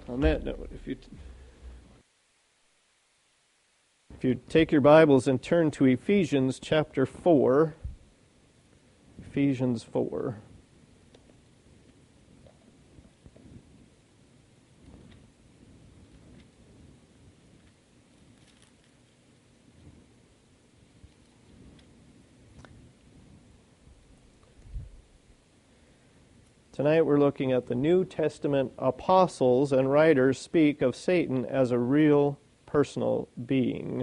On that note, if you take your Bibles and turn to Ephesians chapter 4, Ephesians 4. Tonight we're looking at the New Testament apostles and writers speak of Satan as a real personal being.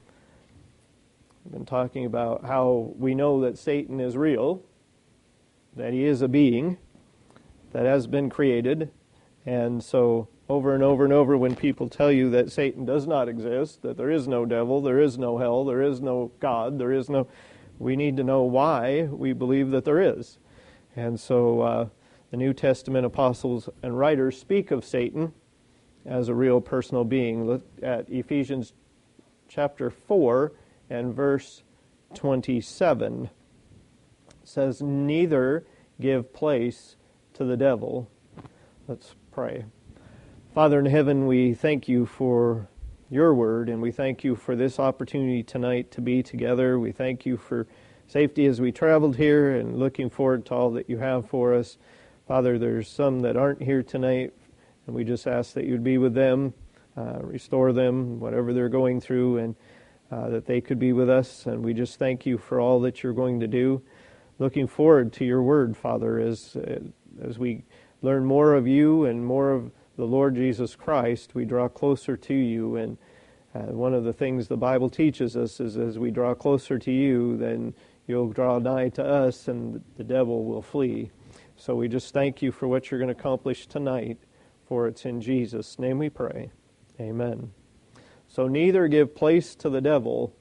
We've been talking about how we know that Satan is real, that he is a being that has been created, and so over and over and over when people tell you that Satan does not exist, that there is no devil, there is no hell, there is no God, we need to know why we believe that there is. And so the New Testament apostles and writers speak of Satan as a real personal being. Look at Ephesians chapter 4 and verse 27. It says, "Neither give place to the devil." Let's pray. Father in heaven, we thank you for your word, and we thank you for this opportunity tonight to be together. We thank you for safety as we traveled here and looking forward to all that you have for us. Father, there's some that aren't here tonight, and we just ask that you'd be with them, restore them, whatever they're going through, and that they could be with us. And we just thank you for all that you're going to do. Looking forward to your word, Father, as we learn more of you and more of the Lord Jesus Christ, we draw closer to you. And one of the things the Bible teaches us is as we draw closer to you, then you'll draw nigh to us and the devil will flee. So we just thank you for what you're going to accomplish tonight, for it's in Jesus' name we pray. Amen. So neither give place to the devil.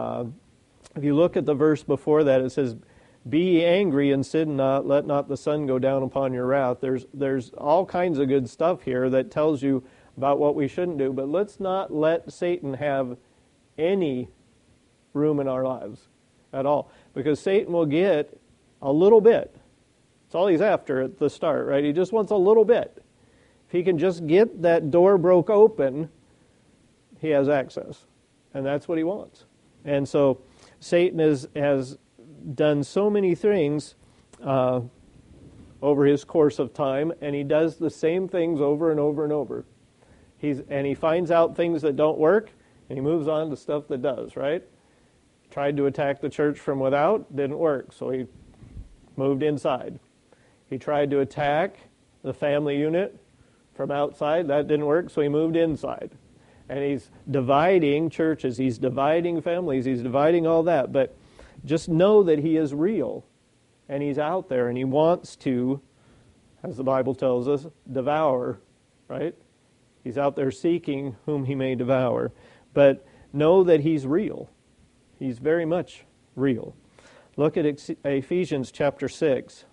If you look at the verse before that, it says, "Be ye angry and sin not, let not the sun go down upon your wrath." There's all kinds of good stuff here that tells you about what we shouldn't do, but let's not let Satan have any room in our lives at all, because Satan will get a little bit. That's all he's after at the start, right? He just wants a little bit. If he can just get that door broke open, he has access. And that's what he wants. And so Satan has done so many things over his course of time, and he does the same things over and over and over. He finds out things that don't work, and he moves on to stuff that does, right? Tried to attack the church from without, didn't work, so he moved inside. He tried to attack the family unit from outside. That didn't work, so he moved inside. And he's dividing churches. He's dividing families. He's dividing all that. But just know that he is real. And he's out there. And he wants to, as the Bible tells us, devour. Right? He's out there seeking whom he may devour. But know that he's real. He's very much real. Look at Ephesians chapter 6.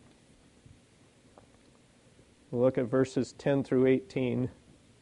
We'll look at verses 10 through 18. It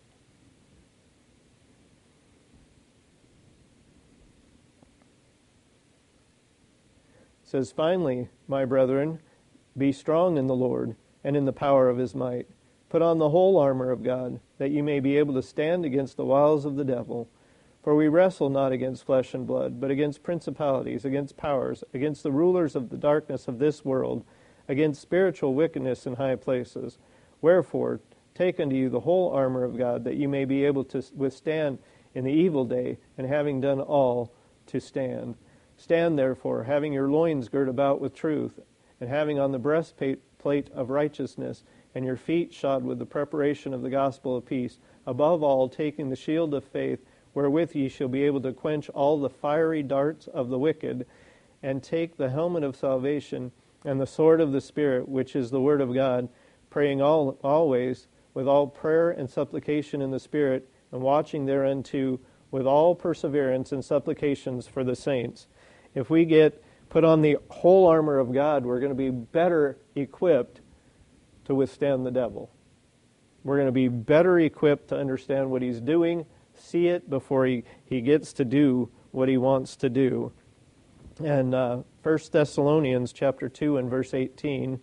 says, "Finally, my brethren, be strong in the Lord and in the power of his might. Put on the whole armor of God, that you may be able to stand against the wiles of the devil. For we wrestle not against flesh and blood, but against principalities, against powers, against the rulers of the darkness of this world, against spiritual wickedness in high places. Wherefore, take unto you the whole armor of God, that you may be able to withstand in the evil day, and having done all, to stand. Stand therefore, having your loins girt about with truth, and having on the breastplate of righteousness, and your feet shod with the preparation of the gospel of peace. Above all, taking the shield of faith, wherewith ye shall be able to quench all the fiery darts of the wicked, and take the helmet of salvation, and the sword of the Spirit, which is the word of God, praying always with all prayer and supplication in the Spirit, and watching thereunto with all perseverance and supplications for the saints." If we get put on the whole armor of God, we're going to be better equipped to withstand the devil. We're going to be better equipped to understand what he's doing, see it before he gets to do what he wants to do. And 1 Thessalonians chapter 2 and verse 18.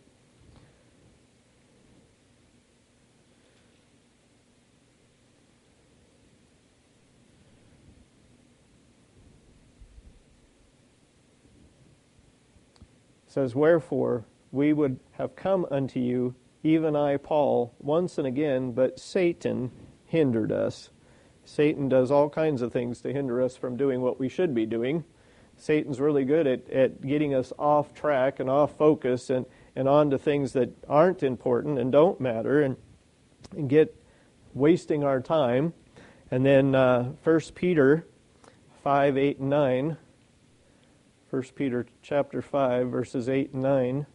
says, "Wherefore we would have come unto you, even I, Paul, once and again, but Satan hindered us." Satan does all kinds of things to hinder us from doing what we should be doing. Satan's really good at getting us off track and off focus and on to things that aren't important and don't matter and get wasting our time. And then 1 Peter 5, 8, and 9. 1 Peter chapter 5, verses 8 and 9.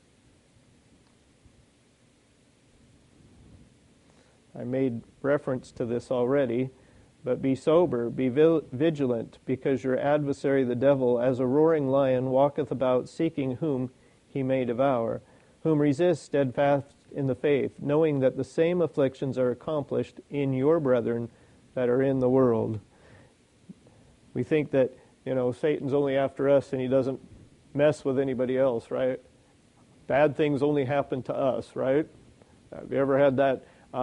I made reference to this already. "But be sober, be vigilant, because your adversary the devil, as a roaring lion, walketh about, seeking whom he may devour, whom resist steadfast in the faith, knowing that the same afflictions are accomplished in your brethren that are in the world." We think that, Satan's only after us and he doesn't mess with anybody else, right? Bad things only happen to us, right? Have you ever had that,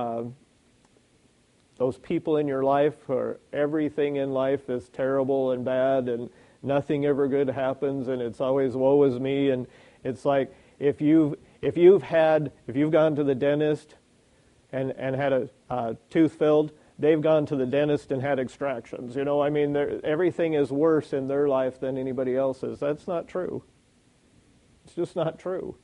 those people in your life where everything in life is terrible and bad and nothing ever good happens and it's always woe is me? And it's like if you've gone to the dentist and had a tooth filled, they've gone to the dentist and had extractions. Everything is worse in their life than anybody else's. That's not true. It's just not true.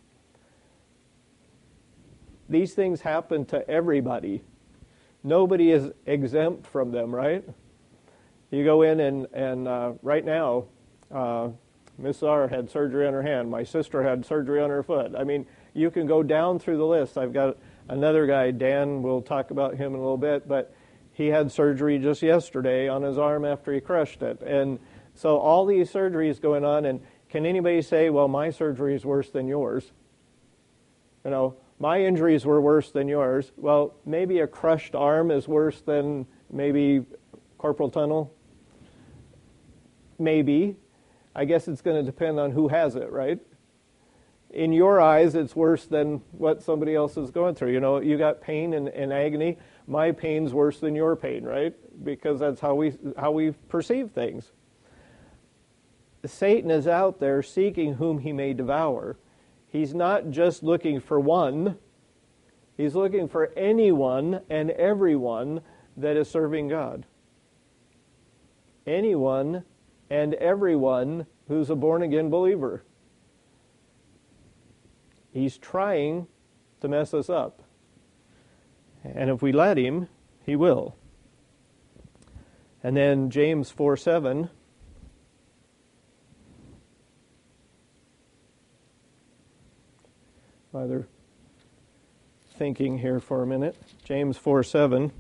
These things happen to everybody. Nobody is exempt from them, right? You go in and right now, Miss R had surgery on her hand. My sister had surgery on her foot. You can go down through the list. I've got another guy, Dan, we'll talk about him in a little bit, but he had surgery just yesterday on his arm after he crushed it. And so all these surgeries going on, and can anybody say, well, my surgery is worse than yours? My injuries were worse than yours. Well, maybe a crushed arm is worse than maybe carpal tunnel. Maybe. I guess it's going to depend on who has it, right? In your eyes, it's worse than what somebody else is going through. You got pain and agony. My pain's worse than your pain, right? Because that's how we perceive things. Satan is out there seeking whom he may devour. He's not just looking for one. He's looking for anyone and everyone that is serving God. Anyone and everyone who's a born-again believer. He's trying to mess us up. And if we let him, he will. And then James 4:7. While they're thinking here for a minute. James 4:7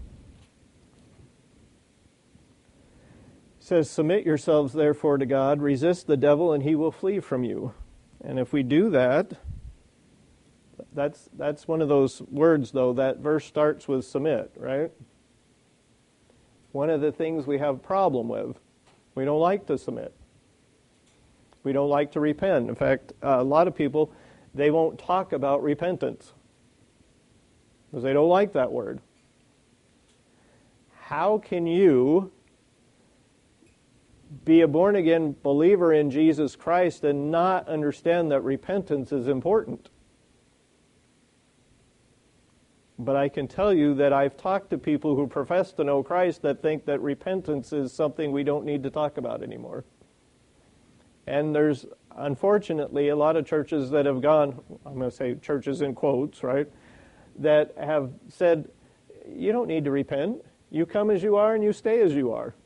says, "Submit yourselves therefore to God, resist the devil, and he will flee from you." And if we do that, that's one of those words, though. That verse starts with submit, right? One of the things we have a problem with. We don't like to submit. We don't like to repent. In fact, a lot of people, they won't talk about repentance because they don't like that word. How can you be a born-again believer in Jesus Christ and not understand that repentance is important? But I can tell you that I've talked to people who profess to know Christ that think that repentance is something we don't need to talk about anymore. And there's, unfortunately, a lot of churches that have gone, I'm going to say churches in quotes, right, that have said, you don't need to repent. You come as you are and you stay as you are.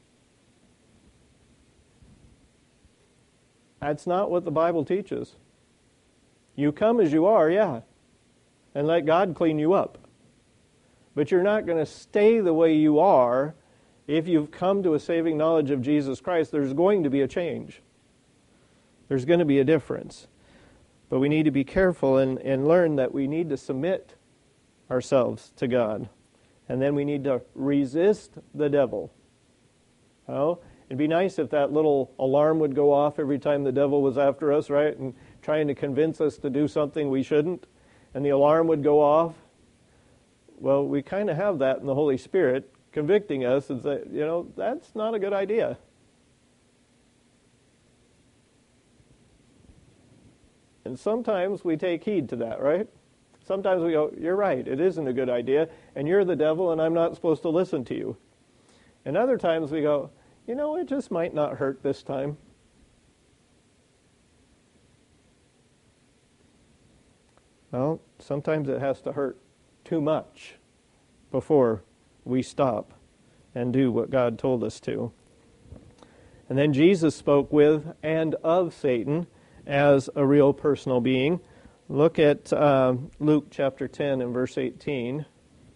That's not what the Bible teaches. You come as you are, yeah, and let God clean you up. But you're not going to stay the way you are. If you've come to a saving knowledge of Jesus Christ, there's going to be a change. There's going to be a difference. But we need to be careful and learn that we need to submit ourselves to God. And then we need to resist the devil. It'd be nice if that little alarm would go off every time the devil was after us, right? And trying to convince us to do something we shouldn't. And the alarm would go off. Well, we kind of have that in the Holy Spirit convicting us and say, that's not a good idea. And sometimes we take heed to that, right? Sometimes we go, you're right, it isn't a good idea, and you're the devil, and I'm not supposed to listen to you. And other times we go, it just might not hurt this time. Well, sometimes it has to hurt too much before we stop and do what God told us to. And then Jesus spoke with and of Satan as a real personal being. Look at Luke chapter 10 and verse 18.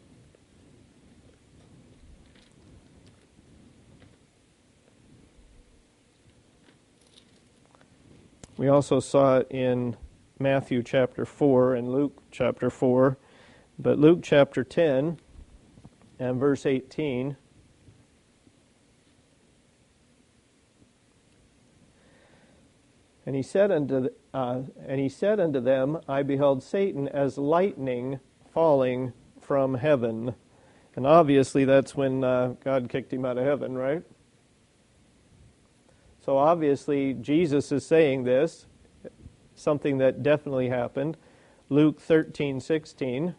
We also saw it in Matthew chapter 4 and Luke chapter 4. But Luke chapter 10 and verse 18. And he said unto them, I beheld Satan as lightning falling from heaven. And obviously that's when God kicked him out of heaven, right? So obviously Jesus is saying this, something that definitely happened. Luke 13:16.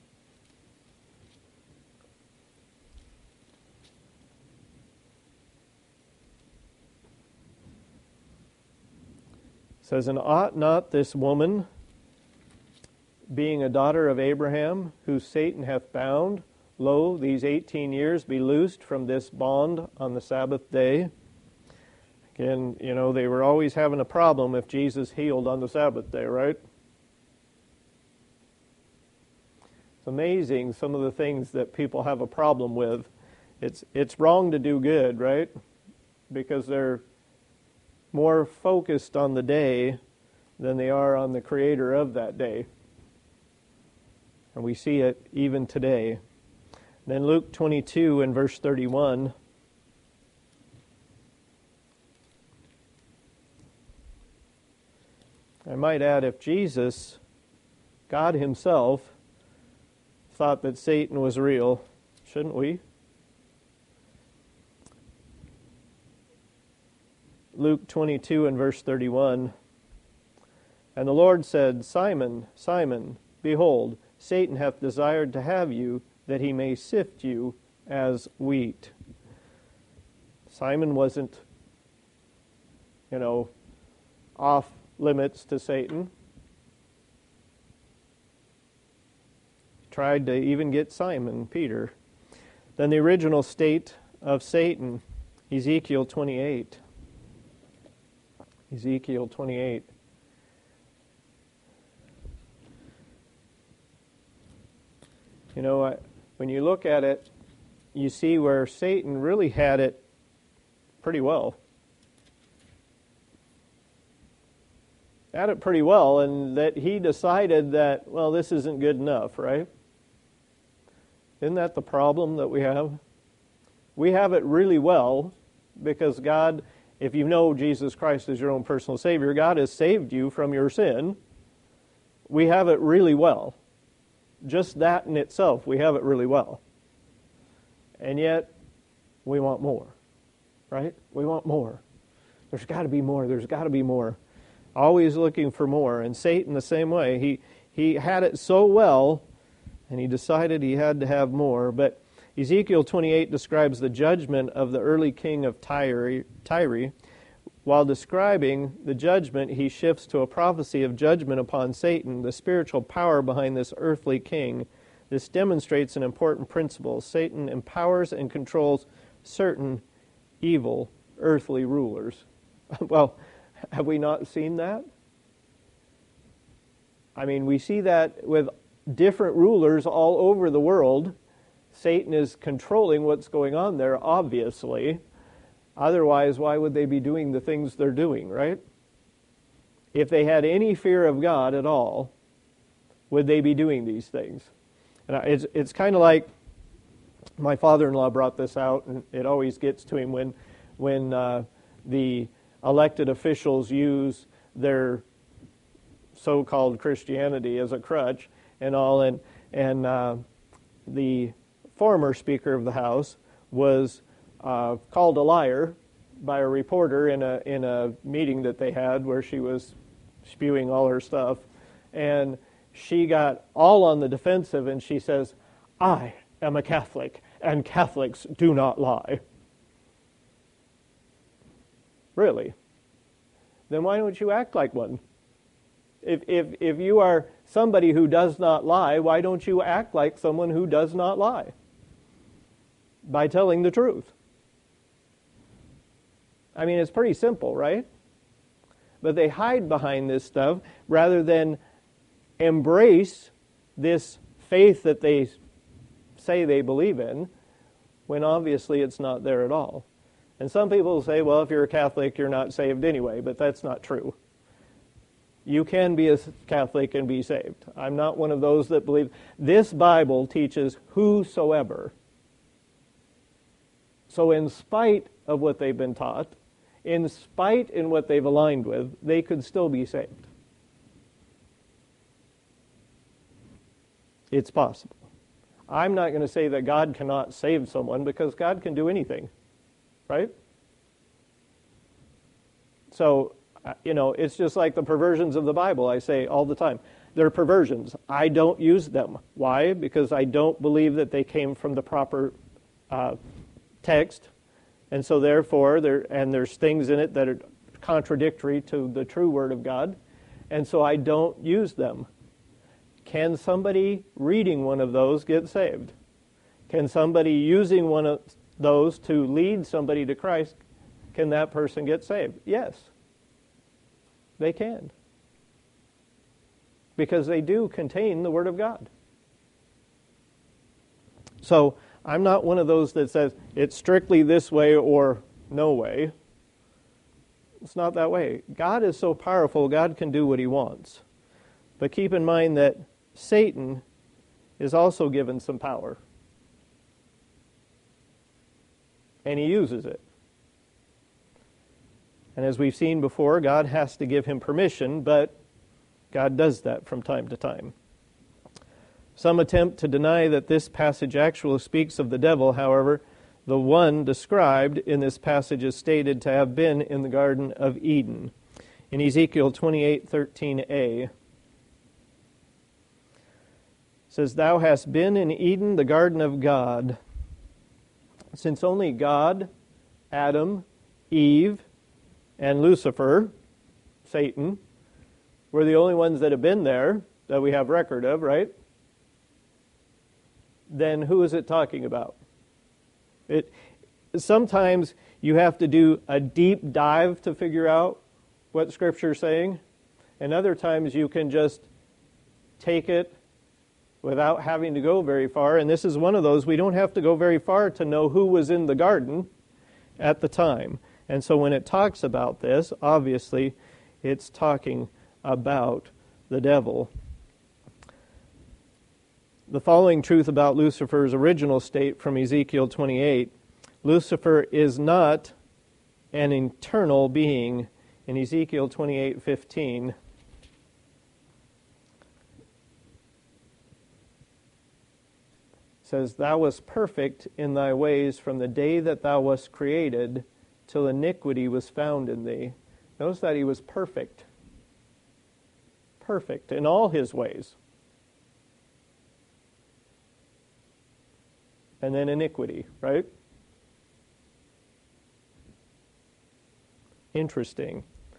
Says, and ought not this woman, being a daughter of Abraham, whom Satan hath bound, lo, these 18 years be loosed from this bond on the Sabbath day? Again, they were always having a problem if Jesus healed on the Sabbath day, right? It's amazing some of the things that people have a problem with. It's wrong to do good, right? Because they're more focused on the day than they are on the creator of that day. And we see it even today. Then Luke 22 and verse 31. I might add, if Jesus, God himself, thought that Satan was real, shouldn't we? Luke 22 and verse 31. And the Lord said, Simon, Simon, behold, Satan hath desired to have you, that he may sift you as wheat. Simon wasn't, off limits to Satan. He tried to even get Simon, Peter. Then the original state of Satan, Ezekiel 28. Ezekiel 28. When you look at it, you see where Satan really had it pretty well. Had it pretty well, and that he decided that, well, this isn't good enough, right? Isn't that the problem that we have? We have it really well because God, if you know Jesus Christ as your own personal Savior, God has saved you from your sin. We have it really well. Just that in itself, we have it really well. And yet, we want more, right? We want more. There's got to be more. There's got to be more. Always looking for more. And Satan the same way. He had it so well, and he decided he had to have more. But Ezekiel 28 describes the judgment of the early king of Tyre. While describing the judgment, he shifts to a prophecy of judgment upon Satan, the spiritual power behind this earthly king. This demonstrates an important principle. Satan empowers and controls certain evil earthly rulers. Well, have we not seen that? I mean, we see that with different rulers all over the world. Satan is controlling what's going on there, obviously. Otherwise, why would they be doing the things they're doing, right? If they had any fear of God at all, would they be doing these things? And it's kind of like my father-in-law brought this out, and it always gets to him when the elected officials use their so-called Christianity as a crutch and all, and the former Speaker of the House was called a liar by a reporter in a meeting that they had where she was spewing all her stuff. And she got all on the defensive, and she says, I am a Catholic, and Catholics do not lie. Really? Then why don't you act like one? If you are somebody who does not lie, why don't you act like someone who does not lie? By telling the truth. I mean, it's pretty simple, right? But they hide behind this stuff rather than embrace this faith that they say they believe in, when obviously it's not there at all. And some people say, well, if you're a Catholic, you're not saved anyway, but that's not true. You can be a Catholic and be saved. I'm not one of those that believe. This Bible teaches whosoever. So in spite of what they've been taught, in spite in what they've aligned with, they could still be saved. It's possible. I'm not going to say that God cannot save someone, because God can do anything, right? So, it's just like the perversions of the Bible. I say all the time, they're perversions. I don't use them. Why? Because I don't believe that they came from the proper text, and so therefore, there's things in it that are contradictory to the true Word of God, and so I don't use them. Can somebody reading one of those get saved? Can somebody using one of those to lead somebody to Christ, can that person get saved? Yes, they can. Because they do contain the Word of God. So, I'm not one of those that says it's strictly this way or no way. It's not that way. God is so powerful, God can do what He wants. But keep in mind that Satan is also given some power. And he uses it. And as we've seen before, God has to give him permission, but God does that from time to time. Some attempt to deny that this passage actually speaks of the devil. However, the one described in this passage is stated to have been in the Garden of Eden. In Ezekiel 28:13a, it says, Thou hast been in Eden, the garden of God. Since only God, Adam, Eve, and Lucifer, Satan, were the only ones that have been there, that we have record of, right? Then who is it talking about? Sometimes you have to do a deep dive to figure out what Scripture is saying, and other times you can just take it without having to go very far, and this is one of those. We don't have to go very far to know who was in the garden at the time. And so when it talks about this, obviously it's talking about the devil. The following truth about Lucifer's original state from Ezekiel 28, Lucifer is not an eternal being. In Ezekiel 28:15, says, Thou wast perfect in thy ways from the day that thou wast created till iniquity was found in thee. Notice that he was perfect. Perfect in all his ways. And then iniquity, right? Interesting.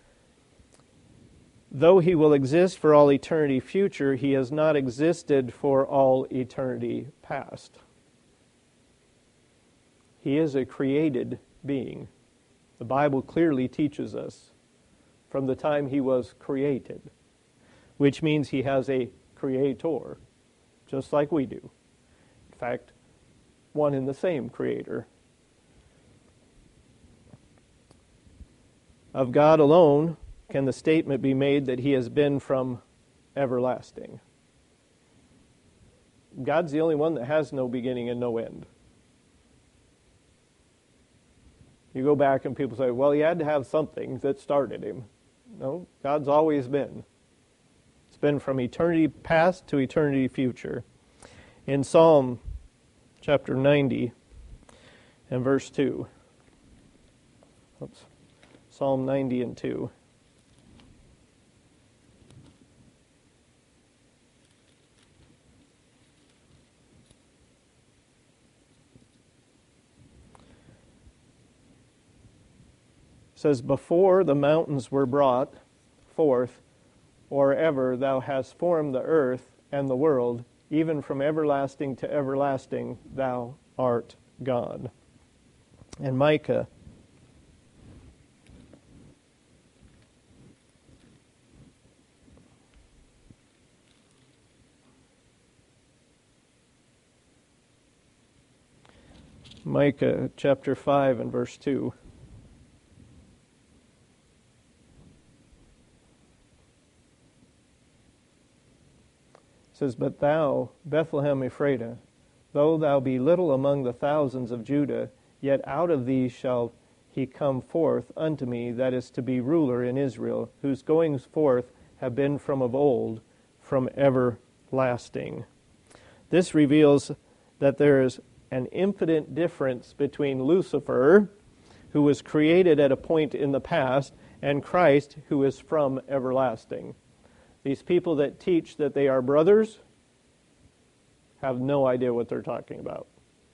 Though he will exist for all eternity future, he has not existed for all eternity past. He is a created being. The Bible clearly teaches us from the time he was created, which means he has a creator, just like we do. In fact, one and the same creator. Of God alone can the statement be made that he has been from everlasting. God's the only one that has no beginning and no end. You go back and people say, well, he had to have something that started him. No, God's always been. It's been from eternity past to eternity future. In Psalm chapter 90 and verse 2. Psalm 90 and 2. says, before the mountains were brought forth, or ever thou hast formed the earth and the world, even from everlasting to everlasting, thou art God. And Micah chapter 5 and verse 2. It says, but thou, Bethlehem Ephratah, though thou be little among the thousands of Judah, yet out of thee shall he come forth unto me, that is to be ruler in Israel, whose goings forth have been from of old, from everlasting. This reveals that there is an infinite difference between Lucifer, who was created at a point in the past, and Christ, who is from everlasting. These people that teach that they are brothers have no idea what they're talking about.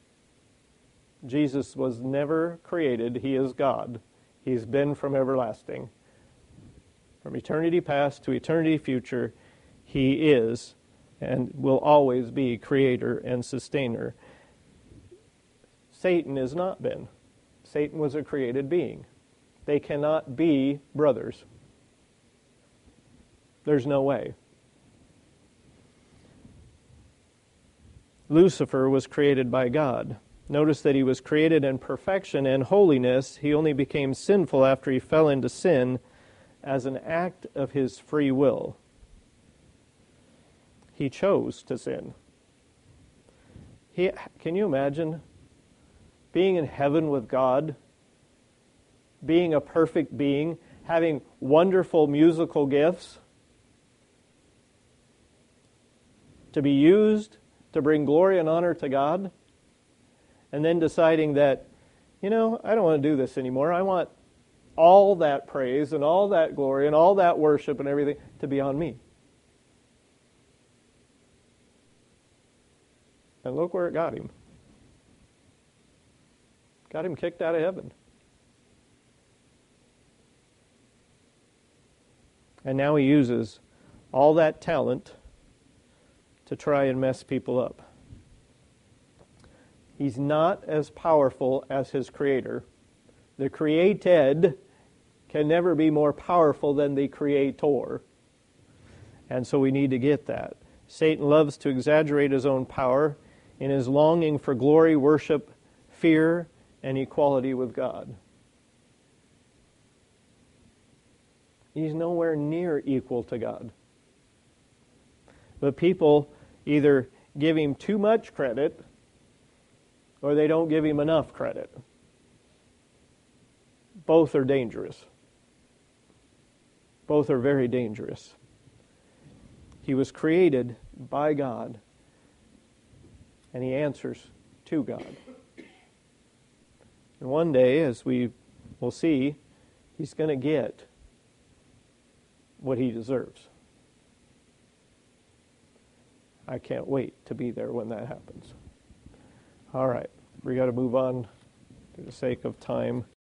Jesus was never created. He is God. He's been from everlasting. From eternity past to eternity future, He is and will always be creator and sustainer. Satan has not been. Satan was a created being. They cannot be brothers. There's no way. Lucifer was created by God. Notice that he was created in perfection and holiness. He only became sinful after he fell into sin as an act of his free will. He chose to sin. Can you imagine being in heaven with God, being a perfect being, having wonderful musical gifts, to be used to bring glory and honor to God, and then deciding that, I don't want to do this anymore. I want all that praise and all that glory and all that worship and everything to be on me. And look where it got him. Got him kicked out of heaven. And now he uses all that talent to try and mess people up. He's not as powerful as his creator. The created can never be more powerful than the creator. And so we need to get that. Satan loves to exaggerate his own power in his longing for glory, worship, fear, and equality with God. He's nowhere near equal to God. But people either give him too much credit or they don't give him enough credit. Both are dangerous. Both are very dangerous. He was created by God, and he answers to God. And one day, as we will see, he's going to get what he deserves. I can't wait to be there when that happens. All right, we got to move on for the sake of time.